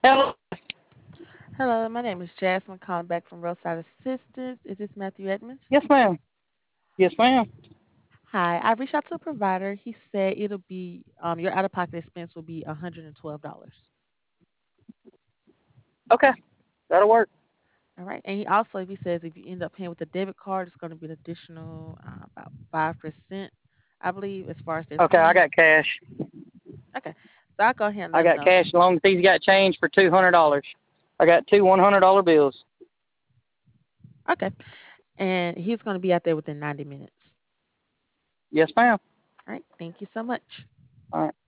Hello. Hello, my name is Jasmine, calling back from Roadside Assistance. Is this Matthew Edmonds? Yes, ma'am. Yes, ma'am. Hi, I reached out to a provider. He said it'll be your out-of-pocket expense will be $112. Okay, that'll work. All right, and he says if you end up paying with a debit card, it's going to be an additional about 5%, I believe, as far as their Okay, I fee. got cash. Okay, so I'll go ahead and I let him got know. cash as long as he's got change for $200. I got two $100 bills. Okay, and he's going to be out there within 90 minutes. Yes, ma'am. All right, thank you so much. All right.